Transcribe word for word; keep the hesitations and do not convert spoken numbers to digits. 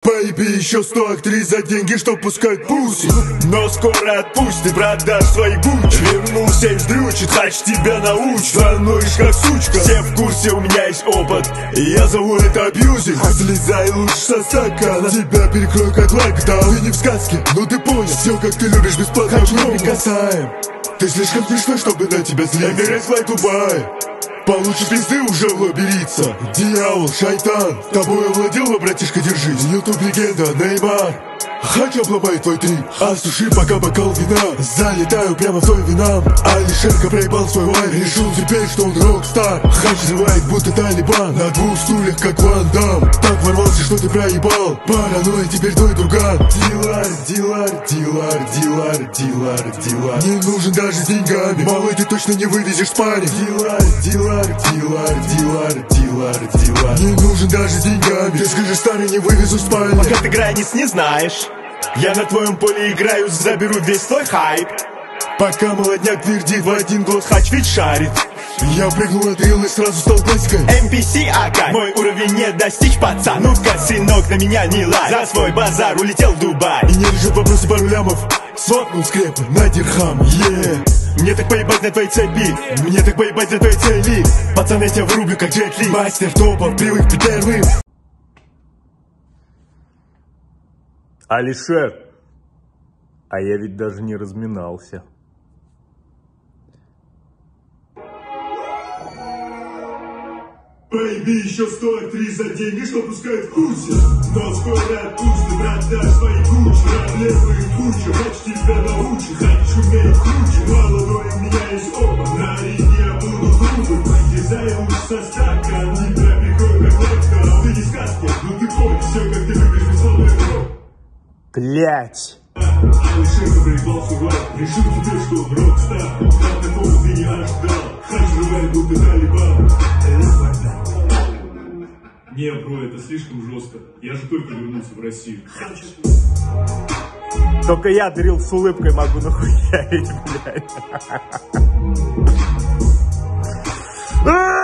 Бэйби, еще сто актрис за деньги, что пускают пуси. Но скоро отпусти, продашь свои гучи. Вернулся и вздрючит, хач тебя научит. Становишь как сучка, все в курсе, у меня есть опыт, и я зову это абьюзинг. Слезай лучше со стакана, тебя перекрою как локдаун. Ты не в сказке, но ты понял, все как ты любишь, бесплатно не касаем. Ты слишком смешной, чтобы на тебя злиться. Эмирейс Флай Дубай, получишь пизды уже лобериться. Дьявол, шайтан, тобой овладел, братишка, держись. Ютуб легенда, Неймар, хач обломает твой трип. Осуши пока бокал вина, залетаю прямо в твой винам. Алишерка проебал свой лайф, решил теперь, что он рок-стар. Хач взрывает, будто Талибан, на двух стульях, как Ван Дам. Так ворвался, что ты проебал, паранойя теперь твой друган. Дилар, дилар, дилар, дилар, дилар, дилар. Не нужен даже с деньгами, малый, ты точно не вывезешь с пани. Дилар, дилар, дилар, дилар, дилар, дилар. Не нужен даже с деньгами, ты скажешь, старый, не вывезу с пани. Пока ты границ не знаешь, я на твоем поле играю, заберу весь твой хайп. Пока молодняк твердит в один голос, хач ведь шарит. Я прыгнул на дрил и сразу стал классикой. эм пи си ага, мой уровень не достичь, пацан. Ну-ка, сынок, на меня не лай, за свой базар улетел в Дубай. И не решил вопросы пару лямов, свапнул скрепы на дирхам, yeah. Мне так поебать на твоей цепи, мне так поебать на твоей цели. Пацан, я тебя вырублю, как Джет Ли. Мастер топов, привык к первым. Алишер, а я ведь даже не разминался. Бэйби, еще сто актрис за деньги, что пускают в кусе. Но скоро отпусти, продашь свои кучи. Проблемы и куча, хач тебя научит. Хач умеет круче, молодой, у меня есть опыт. На ринге я буду грубым, слезай лучше со стакана. Тебя прикрою как локдаун. Ты не сказки, но ты понял, все как ты любишь, бесплатный рок. Блять. Алишерка проебал свой лайф, решил теперь, что он рок-стар. Как такого ты не ожидал, хач взрывает, будто Талибан. Не, бро, это слишком жестко. Я же только вернулся в Россию. Только я дрил с улыбкой могу нахуярить, блядь.